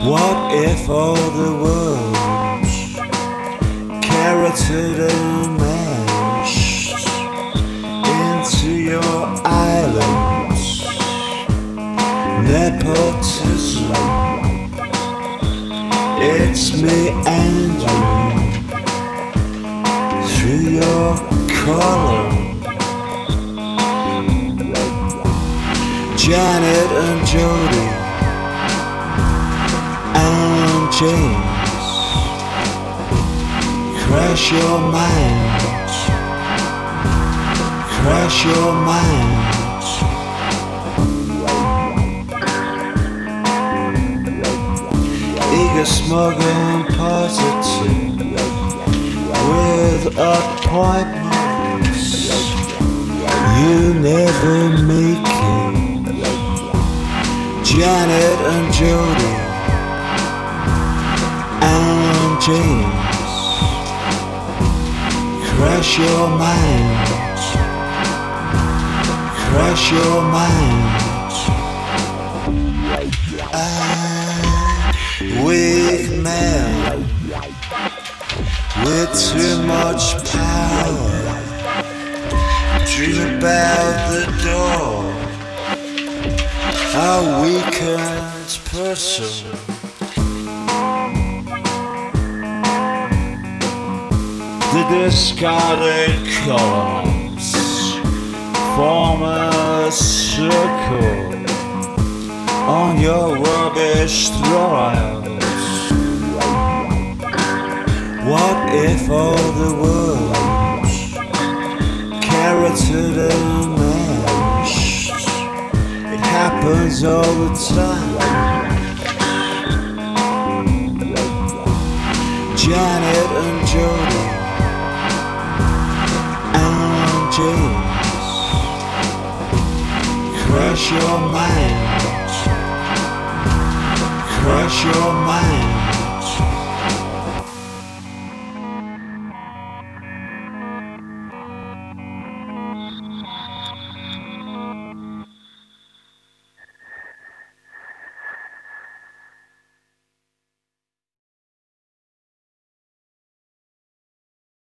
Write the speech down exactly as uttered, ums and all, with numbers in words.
What if all the world carroted and mashed into your islands? Nepotism. It's me and you through your collar. Janet and Jody and James, crash your mind, crash your mind. Eager, smug and positive, with appointments you never make it. Janet and Jody and James, crash your mind, crash your mind. I'm weak man with too much power. Dream about the door, a weakened person. The discarded columns form a circle on your rubbish throwouts. What if all the world carroted and mashed? It happens all the time. Janet and Jody and James, crash your mind, crash your mind.